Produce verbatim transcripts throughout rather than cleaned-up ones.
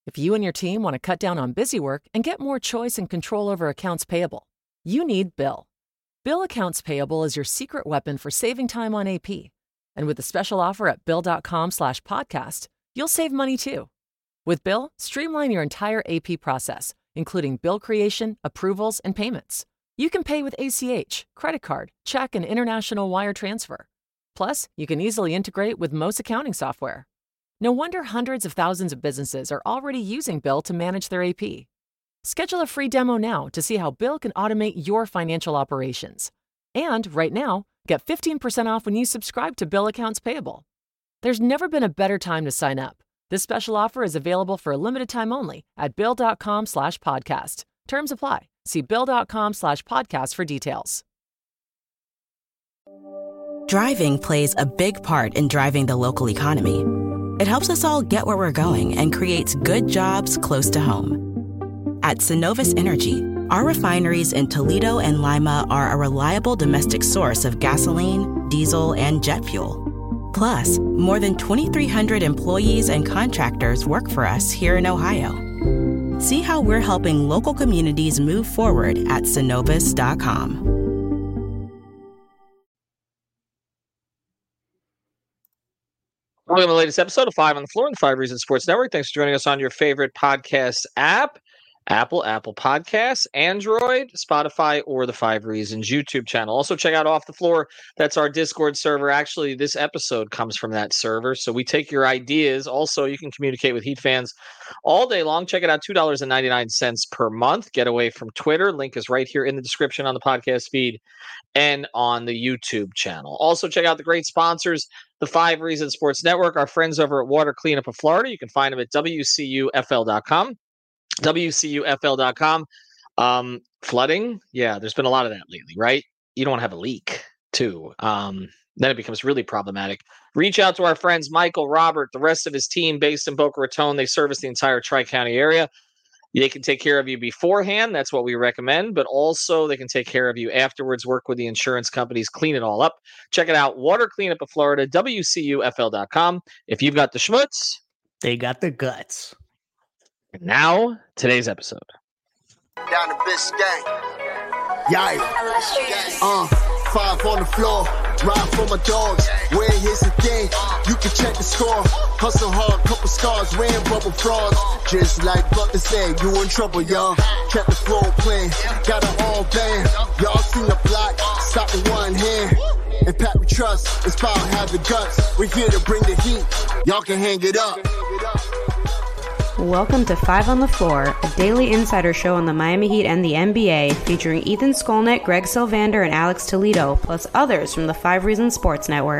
If you and your team want to cut down on busy work and get more choice and control over accounts payable, you need Bill. Bill Accounts Payable is your secret weapon for saving time on A P. And with the special offer at bill.com slash podcast, you'll save money too. With Bill, streamline your entire A P process, including bill creation, approvals, and payments. You can pay with A C H, credit card, check, and international wire transfer. Plus, you can easily integrate with most accounting software. No wonder hundreds of thousands of businesses are already using Bill to manage their A P. Schedule a free demo now to see how Bill can automate your financial operations. And right now, get fifteen percent off when you subscribe to Bill Accounts Payable. There's never been a better time to sign up. This special offer is available for a limited time only at bill.com slash podcast. Terms apply. See bill.com slash podcast for details. Driving plays a big part in driving the local economy. It helps us all get where we're going and creates good jobs close to home. At Synovus Energy, our refineries in Toledo and Lima are a reliable domestic source of gasoline, diesel, and jet fuel. Plus, more than twenty-three hundred employees and contractors work for us here in Ohio. See how we're helping local communities move forward at synovus dot com. Welcome to the latest episode of Five on the Floor on the Five Reasons Sports Network. Thanks for joining us on your favorite podcast app, Apple, Apple Podcasts, Android, Spotify, or the Five Reasons YouTube channel. Also, check out Off the Floor. That's our Discord server. Actually, this episode comes from that server, so we take your ideas. Also, you can communicate with Heat fans all day long. Check it out, two dollars and ninety-nine cents per month. Get away from Twitter. Link is right here in the description on the podcast feed and on the YouTube channel. Also, check out the great sponsors, the Five Reasons Sports Network, our friends over at Water Cleanup of Florida. You can find them at W C U F L dot com. W C U F L dot com. Um, flooding, yeah, there's been a lot of that lately, right? You don't want to have a leak, too. Um, then it becomes really problematic. Reach out to our friends Michael, Robert, the rest of his team based in Boca Raton. They service the entire Tri-County area. They can take care of you beforehand. That's what we recommend. But also, they can take care of you afterwards, work with the insurance companies, clean it all up. Check it out, Water Cleanup of Florida, W C U F L dot com. If you've got the schmutz, they got the guts. And now, today's episode. Down the Biscayne. Yikes. Uh, five on the floor. Ride for my dogs. Where here's the thing. You can check the score. Hustle hard, couple scars. Wearing rubber frauds. Just like Butler said, you in trouble, y'all. Kept the floor playing. Got it all banned. Y'all seen the block. Stop with one hand. And Pat we trust. Inspire, have the guts. We're here to bring the heat. Y'all can hang it up. Welcome to Five on the Floor, a daily insider show on the Miami Heat and the N B A, featuring Ethan Skolnick, Greg Sylvander, and Alex Toledo, plus others from the Five Reasons Sports Network.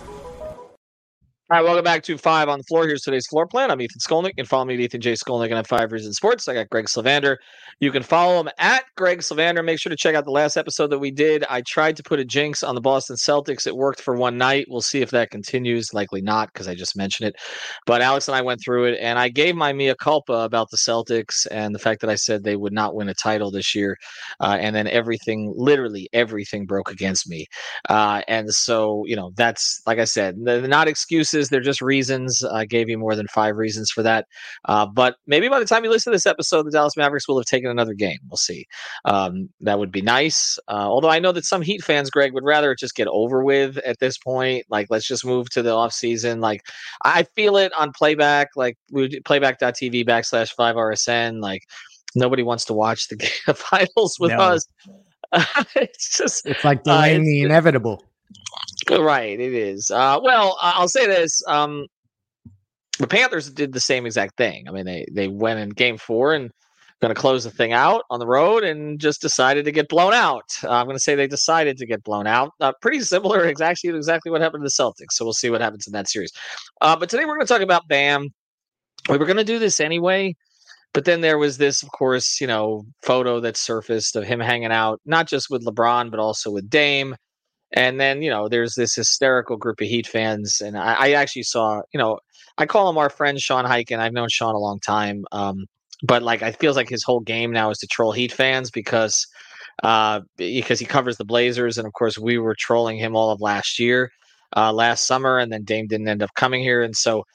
All right, welcome back to Five on the Floor. Here's today's floor plan. I'm Ethan Skolnick. You can follow me at Ethan J. Skolnick and at Five Reasons Sports. I got Greg Sylvander. You can follow him at Greg Sylvander. Make sure to check out the last episode that we did. I tried to put a jinx on the Boston Celtics. It worked for one night. We'll see if that continues. Likely not, because I just mentioned it. But Alex and I went through it, and I gave my mea culpa about the Celtics and the fact that I said they would not win a title this year. Uh, and then everything, literally everything broke against me. Uh, and so, you know, that's, like I said, they're not excuses. They're just reasons. I gave you more than five reasons for that. Uh, but maybe by the time you listen to this episode, the Dallas Mavericks will have taken another game. We'll see. Um, that would be nice. Uh, although I know that some Heat fans, Greg, would rather it just get over with at this point. Like, let's just move to the offseason. Like, I feel it on playback, like playback.tv backslash 5RSN. Like, nobody wants to watch the, the finals with No. us. it's just, It's like delaying uh, the it's, inevitable. Right, it is. Uh, well, I'll say this. Um, the Panthers did the same exact thing. I mean, they, they went in game four and going to close the thing out on the road and just decided to get blown out. Uh, I'm going to say they decided to get blown out. Uh, pretty similar exactly exactly what happened to the Celtics. So we'll see what happens in that series. Uh, but today we're going to talk about Bam. We were going to do this anyway. But then there was this, of course, you know, photo that surfaced of him hanging out, not just with LeBron, but also with Dame. And then, you know, there's this hysterical group of Heat fans. And I, I actually saw, you know, I call him our friend Sean Hyken. I've known Sean a long time. Um, but like, it feels like his whole game now is to troll Heat fans because, uh, because he covers the Blazers. And of course, we were trolling him all of last year, uh, last summer. And then Dame didn't end up coming here. And so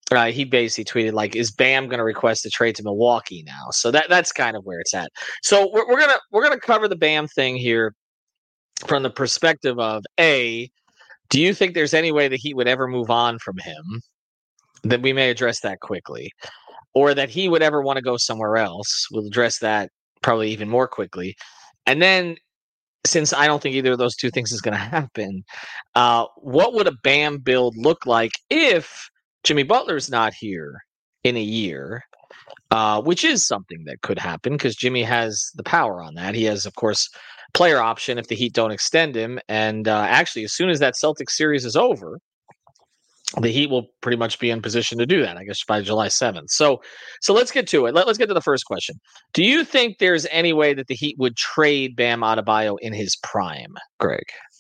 Uh, he basically tweeted like, "Is Bam going to request a trade to Milwaukee now?" So that that's kind of where it's at. So we're, we're gonna we're gonna cover the Bam thing here from the perspective of A, do you think there's any way that he would ever move on from him? That we may address that quickly, or that he would ever want to go somewhere else. We'll address that probably even more quickly, and then. Since I don't think either of those two things is going to happen, uh, what would a Bam build look like if Jimmy Butler's not here in a year, uh, which is something that could happen because Jimmy has the power on that. He has, of course, player option if the Heat don't extend him. And uh, actually, as soon as that Celtics series is over, the Heat will pretty much be in position to do that, I guess, by July seventh. So so let's get to it. Let, let's get to the first question. Do you think there's any way that the Heat would trade Bam Adebayo in his prime, Greg?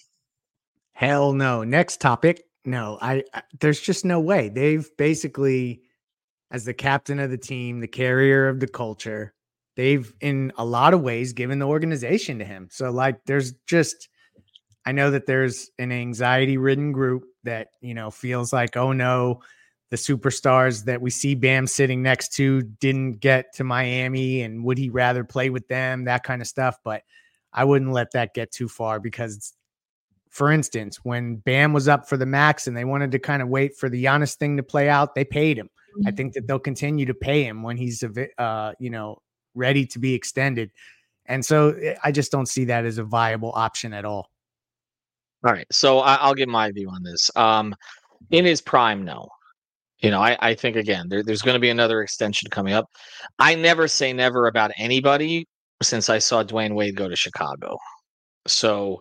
Hell no. Next topic. No, I, I there's just no way. They've basically, as the captain of the team, the carrier of the culture, they've in a lot of ways given the organization to him. So like there's just I know that there's an anxiety-ridden group that, you know, feels like, oh no, the superstars that we see Bam sitting next to didn't get to Miami and would he rather play with them, that kind of stuff. But I wouldn't let that get too far because, for instance, when Bam was up for the max and they wanted to kind of wait for the Giannis thing to play out, they paid him. Mm-hmm. I think that they'll continue to pay him when he's, uh, you know, ready to be extended. And so I just don't see that as a viable option at all. All right, so I, I'll give my view on this. Um, in his prime, no. You know, I, I think, again, there, there's going to be another extension coming up. I never say never about anybody since I saw Dwayne Wade go to Chicago. So,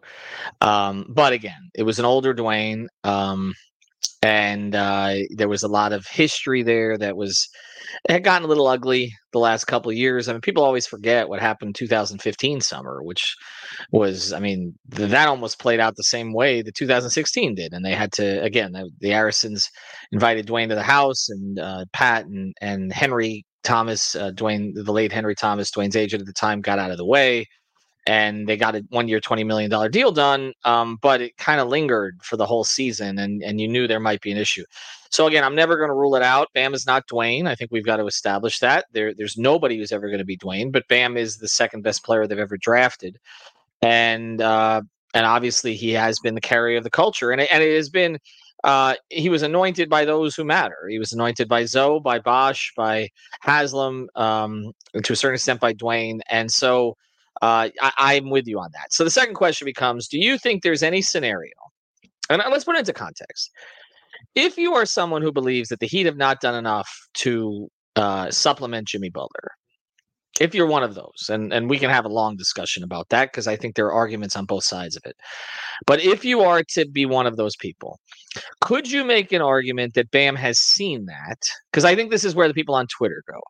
um, but again, it was an older Dwayne, um, and uh, there was a lot of history there that was it had gotten a little ugly the last couple of years. I mean, people always forget what happened in two thousand fifteen summer, which was, I mean, th- that almost played out the same way that two thousand sixteen did. And they had to, again, the, the Arisons invited Dwayne to the house, and uh, Pat and, and Henry Thomas, uh, Dwayne, the late Henry Thomas, Dwayne's agent at the time, got out of the way. And they got a one-year, twenty million dollars deal done, um, but it kind of lingered for the whole season, and, and you knew there might be an issue. So, again, I'm never going to rule it out. Bam is not Dwayne. I think we've got to establish that. There, There's nobody who's ever going to be Dwayne, but Bam is the second-best player they've ever drafted. And uh, and obviously he has been the carrier of the culture, and it, and it has been uh, – he was anointed by those who matter. He was anointed by Zoe, by Bosh, by Haslam, um, to a certain extent by Dwayne, and so – Uh, I, I'm with you on that. So the second question becomes, do you think there's any scenario, and let's put it into context. If you are someone who believes that the Heat have not done enough to uh, supplement Jimmy Butler, if you're one of those, and, and we can have a long discussion about that because I think there are arguments on both sides of it. But if you are to be one of those people, could you make an argument that Bam has seen that? Because I think this is where the people on Twitter go.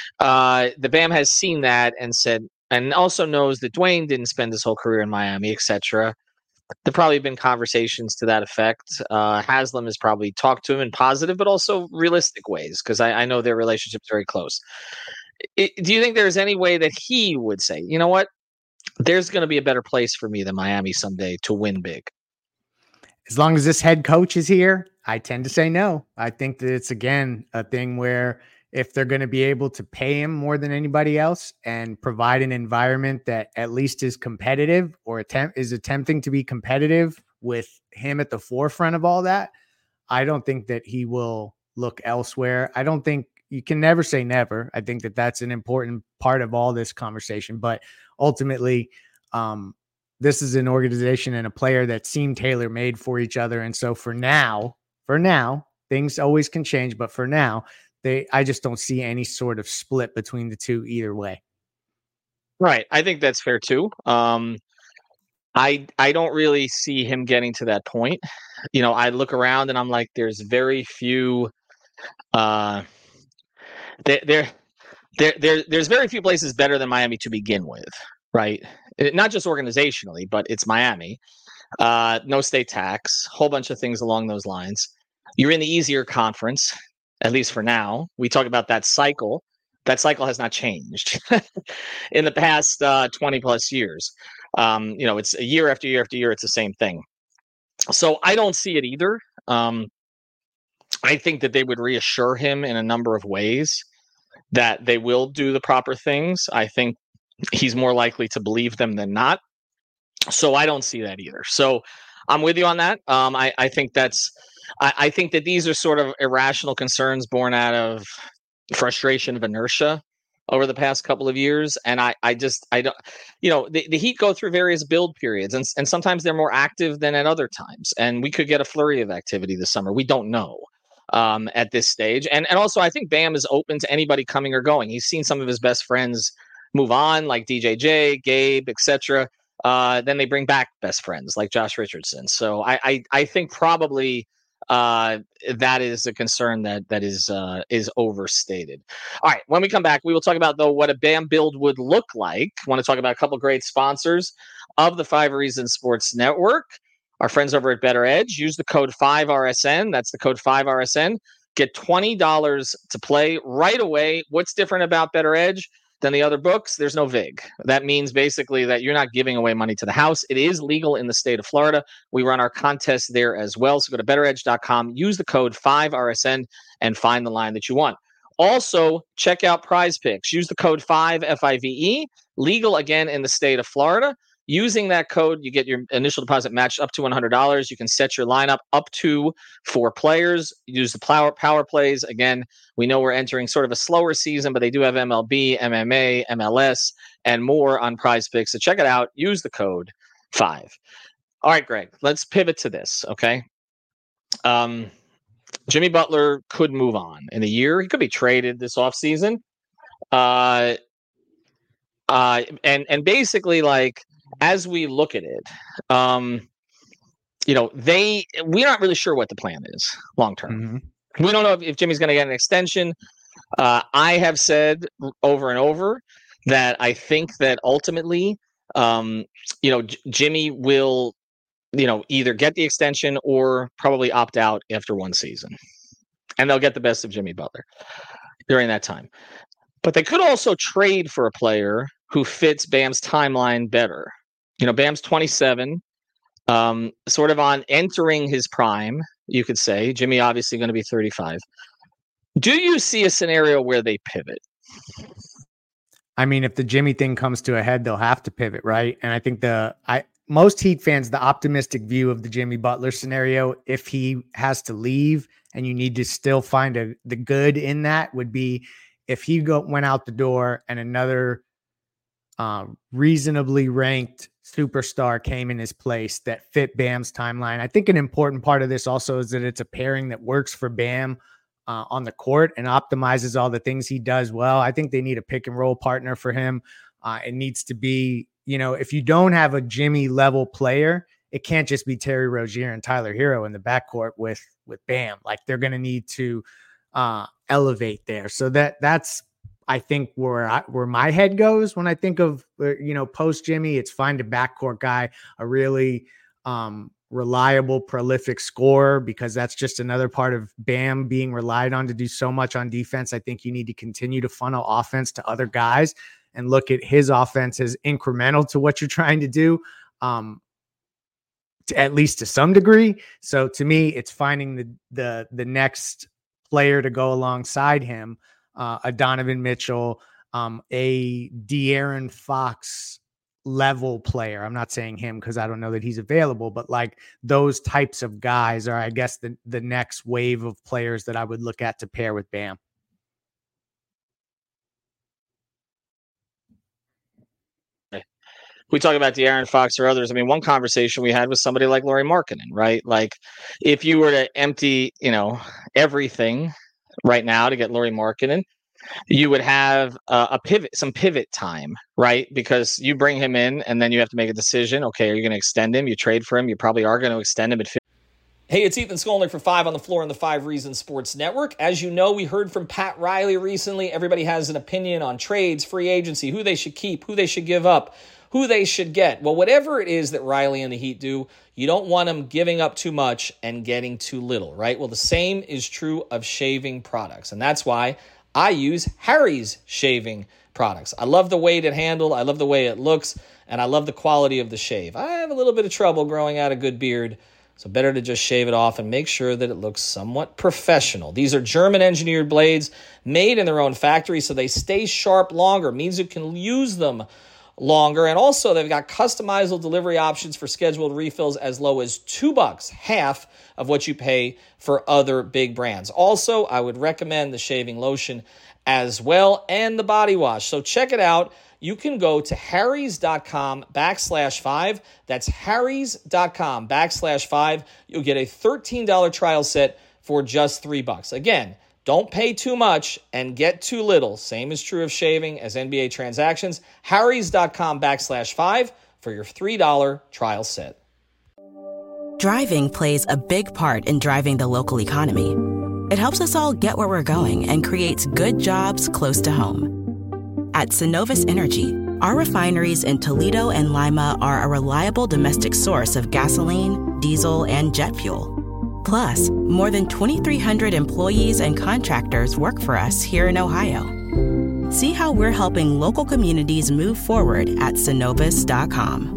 Uh, the Bam has seen that and said, and also knows that Dwayne didn't spend his whole career in Miami, et cetera. There probably been conversations to that effect. Uh, Haslam has probably talked to him in positive, but also realistic ways, because I, I know their relationship's very close. It, do you think there's any way that he would say, you know what, there's going to be a better place for me than Miami someday to win big? As long as this head coach is here, I tend to say no. I think that it's, again, a thing where if they're going to be able to pay him more than anybody else and provide an environment that at least is competitive or attempt is attempting to be competitive with him at the forefront of all that, I don't think that he will look elsewhere. I don't think you can never say never. I think that that's an important part of all this conversation, but ultimately, um, this is an organization and a player that seem tailor-made for each other. And so for now, for now, things always can change, but for now, They, I just don't see any sort of split between the two either way. Right. I think that's fair too. Um, I I don't really see him getting to that point. You know, I look around and I'm like, there's very few. Uh, there there there, there there's very few places better than Miami to begin with, right? It, not just organizationally, but it's Miami. Uh, no state tax, whole bunch of things along those lines. You're in the easier conference. At least for now. We talk about that cycle. That cycle has not changed in the past uh, twenty plus years. Um, you know, it's a year after year after year. It's the same thing. So I don't see it either. Um, I think that they would reassure him in a number of ways that they will do the proper things. I think he's more likely to believe them than not. So I don't see that either. So I'm with you on that. Um, I, I think that's, I, I think that these are sort of irrational concerns born out of frustration of inertia over the past couple of years. And I, I just, I don't, you know, the, the Heat go through various build periods, and, and sometimes they're more active than at other times. And we could get a flurry of activity this summer. We don't know um, at this stage. And, and also I think Bam is open to anybody coming or going. He's seen some of his best friends move on, like D J J, Gabe, et cetera. Uh, then they bring back best friends like Josh Richardson. So I, I, I think probably uh, that is a concern that that is uh, is overstated. All right, when we come back, we will talk about though what a Bam build would look like. I want to talk about a couple of great sponsors of the Five Reasons Sports Network. Our friends over at Better Edge. Use the code five R S N. That's the code five R S N. Get twenty dollars to play right away. What's different about Better Edge than the other books? There's no vig. That means basically that you're not giving away money to the house. It is legal in the state of Florida. We run our contest there as well. So go to better edge dot com, use the code five R S N, and find the line that you want. Also, check out Prize Picks. Use the code five F I V E, legal again in the state of Florida. Using that code, you get your initial deposit matched up to one hundred dollars. You can set your lineup up to four players. Use the power, power plays. Again, we know we're entering sort of a slower season, but they do have M L B, M M A, M L S, and more on Prize Picks. So check it out. Use the code five. All right, Greg, let's pivot to this, okay? Um, Jimmy Butler could move on in a year. He could be traded this offseason. Uh, uh, and, and basically, like, as we look at it, um, you know, they we're not really sure what the plan is long term. Mm-hmm. We don't know if, if Jimmy's going to get an extension. Uh, I have said over and over that I think that ultimately, um, you know, J- Jimmy will, you know, either get the extension or probably opt out after one season, and they'll get the best of Jimmy Butler during that time. But they could also trade for a player who fits Bam's timeline better. You know, Bam's twenty-seven, um, sort of on entering his prime, you could say. Jimmy obviously going to be thirty-five. Do you see a scenario where they pivot? I mean, if the Jimmy thing comes to a head, they'll have to pivot, right? And I think the I most Heat fans, the optimistic view of the Jimmy Butler scenario, if he has to leave and you need to still find a, the good in that, would be if he go, went out the door and another uh, reasonably ranked superstar came in his place that fit Bam's timeline. I think an important part of this also is that it's a pairing that works for Bam uh, on the court and optimizes all the things he does well. I think they need a pick and roll partner for him. Uh, it needs to be, you know, if you don't have a Jimmy level player, it can't just be Terry Rozier and Tyler Hero in the backcourt with, with Bam. Like they're going to need to uh, elevate there. So that that's, I think where I, where my head goes when I think of, you know, post Jimmy, it's find a backcourt guy, a really um, reliable, prolific scorer, because that's just another part of Bam being relied on to do so much on defense. I think you need to continue to funnel offense to other guys and look at his offense as incremental to what you're trying to do, um, to, at least to some degree. So to me, it's finding the the the next player to go alongside him. Uh, a Donovan Mitchell, um, a De'Aaron Fox level player. I'm not saying him because I don't know that he's available, but like those types of guys are, I guess, the, the next wave of players that I would look at to pair with Bam. We talk about De'Aaron Fox or others. I mean, one conversation we had was somebody like Lauri Markkanen, right? Like if you were to empty, you know, everything right now to get Lauri Markkanen, you would have uh, a pivot, some pivot time, right? Because you bring him in and then you have to make a decision. Okay, are you going to extend him? You trade for him. You probably are going to extend him at fifty. Hey, it's Ethan Skolnick for Five on the Floor on the Five Reasons Sports Network. As you know, we heard from Pat Riley recently. Everybody has an opinion on trades, free agency, who they should keep, who they should give up, who they should get. Well, whatever it is that Riley and the Heat do, you don't want them giving up too much and getting too little, right? Well, the same is true of shaving products, and that's why I use Harry's shaving products. I love the weight it handles, I love the way it looks, and I love the quality of the shave. I have a little bit of trouble growing out a good beard, So better to just shave it off and make sure that it looks somewhat professional. These are German-engineered blades made in their own factory, so they stay sharp longer. Means you can use them longer. And also, they've got customizable delivery options for scheduled refills as low as two bucks, half of what you pay for other big brands. Also, I would recommend the shaving lotion as well and the body wash. So check it out. You can go to harrys.com backslash five. That's harrys.com backslash five. You'll get a thirteen dollars trial set for just three bucks. Again, don't pay too much and get too little. Same is true of shaving as N B A transactions. harrys.com backslash five for your three dollars trial set. Driving plays a big part in driving the local economy. It helps us all get where we're going and creates good jobs close to home. At Synovus Energy, our refineries in Toledo and Lima are a reliable domestic source of gasoline, diesel, and jet fuel. Plus, more than twenty-three hundred employees and contractors work for us here in Ohio. See how we're helping local communities move forward at synovus dot com.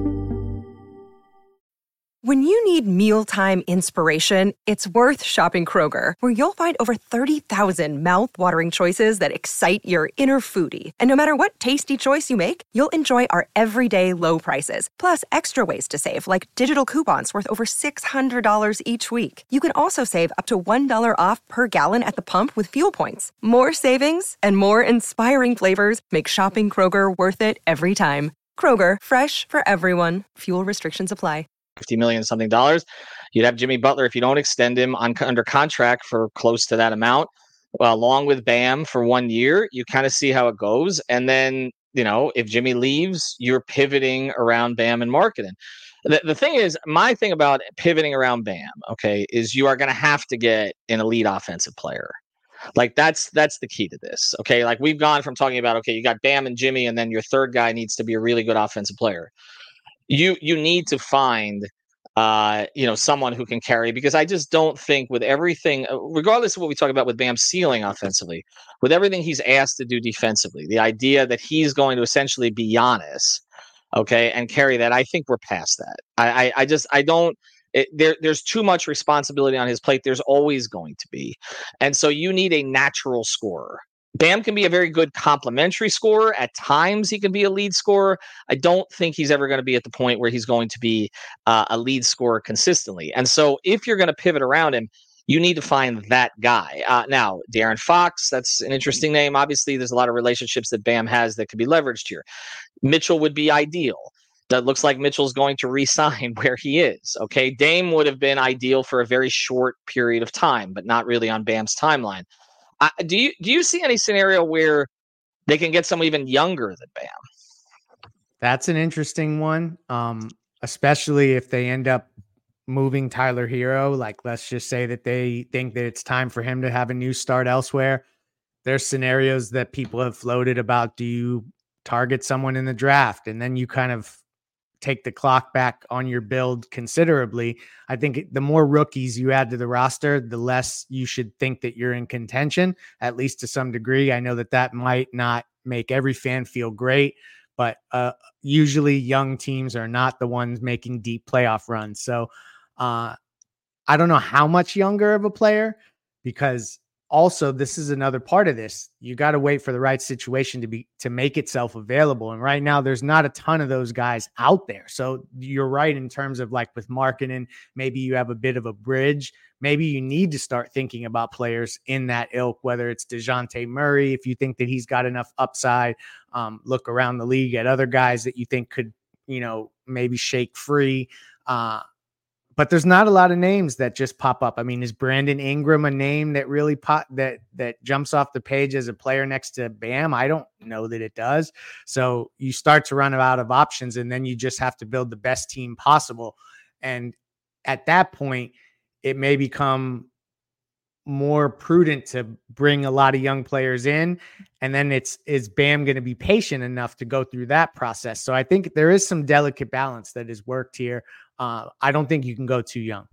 When you need mealtime inspiration, it's worth shopping Kroger, where you'll find over thirty thousand mouth-watering choices that excite your inner foodie. And no matter what tasty choice you make, you'll enjoy our everyday low prices, plus extra ways to save, like digital coupons worth over six hundred dollars each week. You can also save up to one dollar off per gallon at the pump with fuel points. More savings and more inspiring flavors make shopping Kroger worth it every time. Kroger, fresh for everyone. Fuel restrictions apply. fifty million something dollars. You'd have Jimmy Butler, if you don't extend him on under contract for close to that amount, well, along with Bam for one year. You kind of see how it goes. And then, you know, if Jimmy leaves, you're pivoting around Bam and marketing. The, the thing is, my thing about pivoting around Bam, okay, is you are going to have to get an elite offensive player. Like that's that's the key to this. Okay, like we've gone from talking about, okay, you got Bam and Jimmy, and then your third guy needs to be a really good offensive player. You you need to find, uh, you know, someone who can carry, because I just don't think with everything, regardless of what we talk about with Bam's ceiling offensively, with everything he's asked to do defensively, the idea that he's going to essentially be Giannis, okay, and carry that, I think we're past that. I I, I just I don't. It, there, there's too much responsibility on his plate. There's always going to be, and so you need a natural scorer. Bam can be a very good complementary scorer. At times, he can be a lead scorer. I don't think he's ever going to be at the point where he's going to be uh, a lead scorer consistently. And so if you're going to pivot around him, you need to find that guy. Uh, now, De'Aaron Fox, that's an interesting name. Obviously, there's a lot of relationships that Bam has that could be leveraged here. Mitchell would be ideal. That looks like Mitchell's going to re-sign where he is. Okay, Dame would have been ideal for a very short period of time, but not really on Bam's timeline. Uh, do you do you see any scenario where they can get someone even younger than Bam? That's an interesting one, um, especially if they end up moving Tyler Hero. Like, let's just say that they think that it's time for him to have a new start elsewhere. There's scenarios that people have floated about. Do you target someone in the draft, and then you kind of take the clock back on your build considerably? I think the more rookies you add to the roster, the less you should think that you're in contention, at least to some degree. I know that that might not make every fan feel great, but uh, usually young teams are not the ones making deep playoff runs. So uh, I don't know how much younger of a player, because also, this is another part of this. You got to wait for the right situation to be to make itself available. And right now, there's not a ton of those guys out there. So you're right in terms of, like, with marketing, maybe you have a bit of a bridge. Maybe you need to start thinking about players in that ilk, whether it's DeJounte Murray, if you think that he's got enough upside. Um, look around the league at other guys that you think could, you know, maybe shake free. Uh, But there's not a lot of names that just pop up. I mean, is Brandon Ingram a name that really pop that that jumps off the page as a player next to Bam? I don't know that it does. So you start to run out of options, and then you just have to build the best team possible. And at that point, it may become more prudent to bring a lot of young players in. And then it's, is Bam going to be patient enough to go through that process? So I think there is some delicate balance that is worked here. Uh, I don't think you can go too young.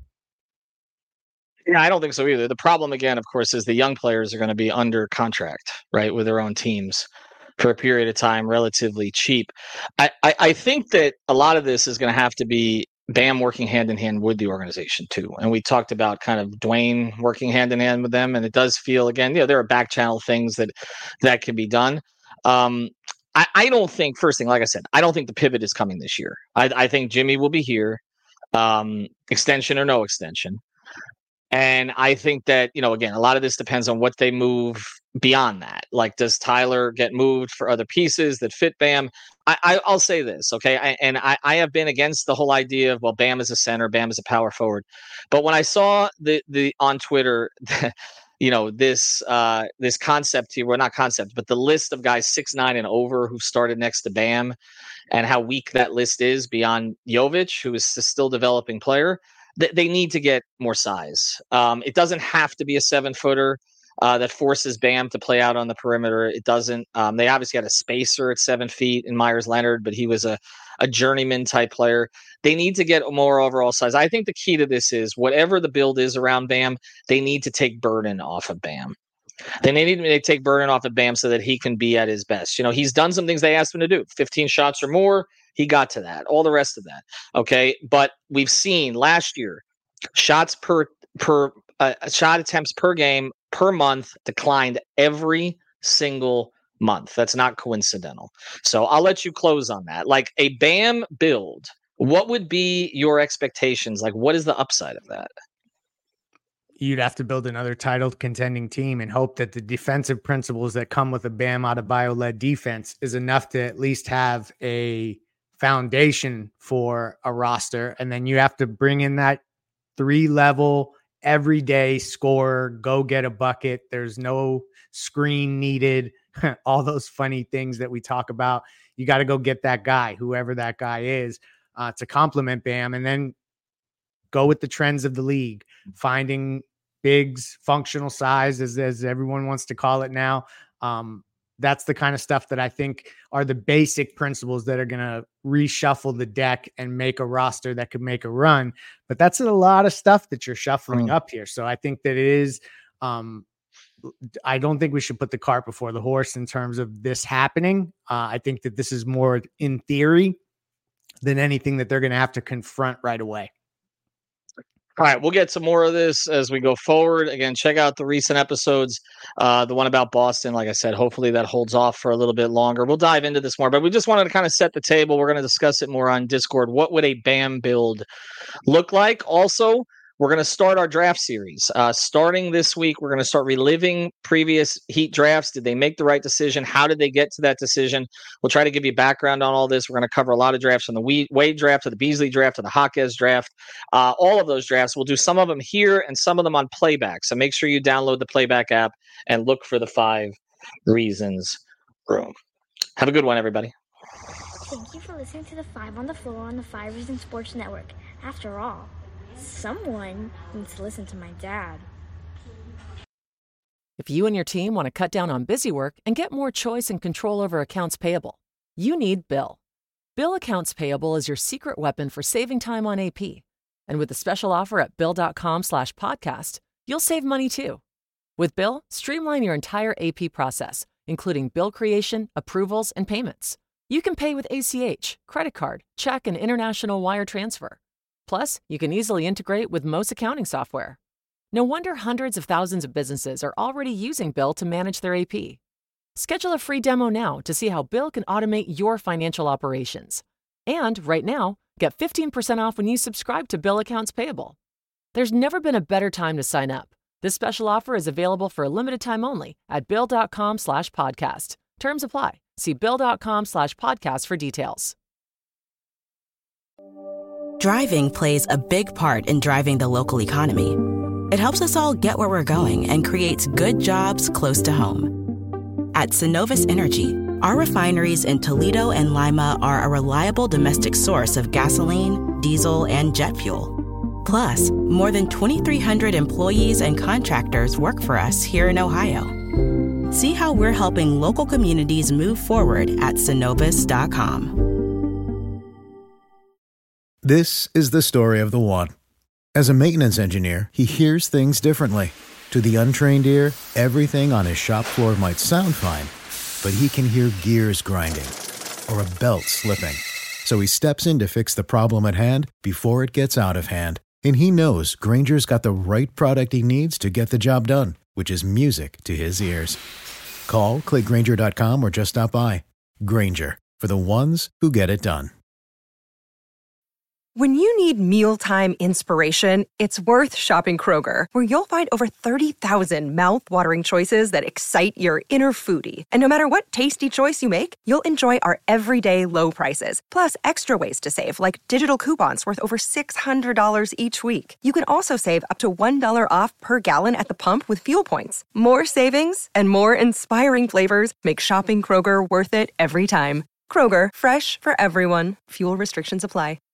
Yeah, I don't think so either. The problem, again, of course, is the young players are going to be under contract, right, with their own teams for a period of time, relatively cheap. I, I, I think that a lot of this is going to have to be Bam working hand in hand with the organization too. And we talked about kind of Dwayne working hand in hand with them. And it does feel, again, you know, there are back channel things that that can be done. Um, I, I don't think, first thing, like I said, I don't think the pivot is coming this year. I, I think Jimmy will be here, um, extension or no extension. And I think that, you know, again, a lot of this depends on what they move beyond that. Like, does Tyler get moved for other pieces that fit Bam? I, I, I'll say this, okay? I, and I, I have been against the whole idea of, well, Bam is a center, Bam is a power forward. But when I saw the the on Twitter, you know, this uh, this concept here, well, not concept, but the list of guys six nine and over who started next to Bam, and how weak that list is beyond Jovic, who is a still developing player. They need to get more size. Um, it doesn't have to be a seven footer uh, that forces Bam to play out on the perimeter. It doesn't. Um, they obviously had a spacer at seven feet in Myers Leonard, but he was a, a journeyman type player. They need to get more overall size. I think the key to this is whatever the build is around Bam, they need to take burden off of Bam. They need to take burden off of Bam so that he can be at his best. You know, he's done some things they asked him to do, fifteen shots or more. He got to that, all the rest of that. Okay. But we've seen last year shots per, per uh, shot attempts per game per month declined every single month. That's not coincidental. So I'll let you close on that. Like a Bam build, what would be your expectations? Like, what is the upside of that? You'd have to build another title contending team and hope that the defensive principles that come with a Bam Adebayo-led defense is enough to at least have a foundation for a roster. And then you have to bring in that three level everyday scorer, go get a bucket. There's no screen needed. All those funny things that we talk about. You got to go get that guy, whoever that guy is, uh, to complement Bam, and then go with the trends of the league, finding bigs, functional size, as, as everyone wants to call it now. Um, That's the kind of stuff that I think are the basic principles that are going to reshuffle the deck and make a roster that could make a run. But that's a lot of stuff that you're shuffling mm. up here. So I think that it is, um, I don't think we should put the cart before the horse in terms of this happening. Uh, I think that this is more in theory than anything that they're going to have to confront right away. All right, we'll get some more of this as we go forward. Again, check out the recent episodes. Uh, the one about Boston, like I said, hopefully that holds off for a little bit longer. We'll dive into this more, but we just wanted to kind of set the table. We're going to discuss it more on Discord. What would a Bam build look like? Also, we're going to start our draft series. Uh, starting this week, we're going to start reliving previous Heat drafts. Did they make the right decision? How did they get to that decision? We'll try to give you background on all this. We're going to cover a lot of drafts from the Wade draft to the Beasley draft to the Jaquez draft. Uh, all of those drafts. We'll do some of them here and some of them on playback. So make sure you download the Playback app and look for the Five Reasons Room. Have a good one, everybody. Thank you for listening to the Five on the Floor on the Five Reasons Sports Network. After all, someone needs to listen to my dad. If you and your team want to cut down on busy work and get more choice and control over accounts payable, you need Bill. Bill Accounts Payable is your secret weapon for saving time on A P. And with a special offer at Bill.com slash podcast, you'll save money too. With Bill, streamline your entire A P process, including bill creation, approvals, and payments. You can pay with A C H, credit card, check, and international wire transfer. Plus, you can easily integrate with most accounting software. No wonder hundreds of thousands of businesses are already using Bill to manage their A P. Schedule a free demo now to see how Bill can automate your financial operations. And right now, get fifteen percent off when you subscribe to Bill Accounts Payable. There's never been a better time to sign up. This special offer is available for a limited time only at Bill.com slash podcast. Terms apply. See Bill.com slash podcast for details. Driving plays a big part in driving the local economy. It helps us all get where we're going and creates good jobs close to home. At Synovus Energy, our refineries in Toledo and Lima are a reliable domestic source of gasoline, diesel, and jet fuel. Plus, more than twenty-three hundred employees and contractors work for us here in Ohio. See how we're helping local communities move forward at Synovus dot com. This is the story of the one. As a maintenance engineer, he hears things differently. To the untrained ear, everything on his shop floor might sound fine, but he can hear gears grinding or a belt slipping. So he steps in to fix the problem at hand before it gets out of hand. And he knows Granger's got the right product he needs to get the job done, which is music to his ears. Call, click Granger dot com, or just stop by. Granger, for the ones who get it done. When you need mealtime inspiration, it's worth shopping Kroger, where you'll find over thirty thousand mouth-watering choices that excite your inner foodie. And no matter what tasty choice you make, you'll enjoy our everyday low prices, plus extra ways to save, like digital coupons worth over six hundred dollars each week. You can also save up to one dollar off per gallon at the pump with fuel points. More savings and more inspiring flavors make shopping Kroger worth it every time. Kroger, fresh for everyone. Fuel restrictions apply.